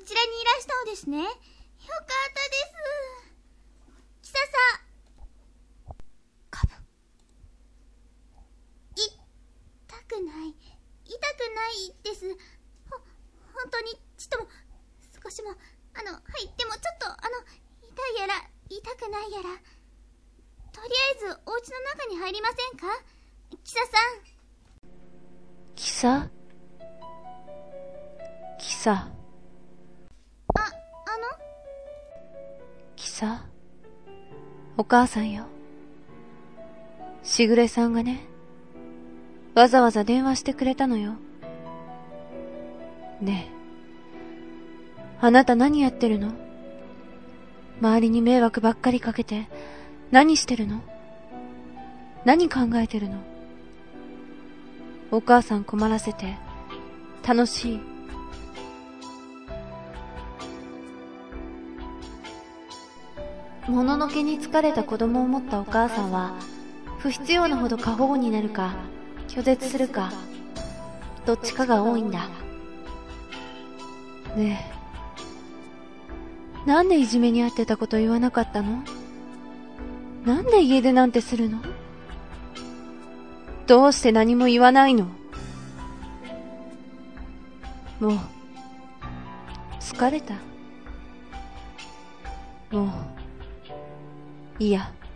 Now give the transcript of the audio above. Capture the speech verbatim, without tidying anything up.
ちらにいらしたのですね。よかったです。キサさ。カブ。痛くない。痛くないです。ほ、本当にちとも、少しも、あの、入ってもちょっと、あの、痛いやら、痛くないやら。とりあえず、お家の中に入りませんか？キサさん。 キサ？キサ。 あ、あの？ キサ？お母さんよ。しぐれさんがね、わざわざ電話してくれたのよ。ねえ、あなた何やってるの？周りに迷惑ばっかりかけて、何してるの？何考えてるの？お母さん困らせて、楽しい？もののけに疲れた子供を持ったお母さんは、不必要なほど過保護になるか、拒絶するか、どっちかが多いんだ。ねえ、なんでいじめにあってたこと言わなかったの？なんで家出なんてするの？どうして何も言わないの？もう、疲れた。もう、いいや。